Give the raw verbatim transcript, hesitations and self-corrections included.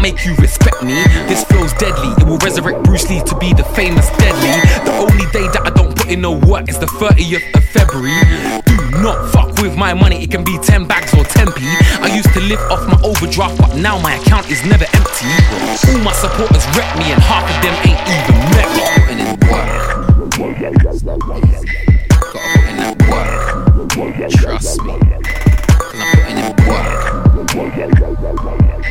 make you respect me. This flow's deadly, it will resurrect Bruce Lee to be the famous Deadly. The only day that I don't put in no work is the thirtieth of February. Do not fuck with my money, it can be ten bags or ten p. I used to live off my overdraft, but now my account is never empty. All my supporters rep me and half of them ain't even met me. Putting in work, it's not easy. Gotta put in that work, trust me. And I'm putting in work.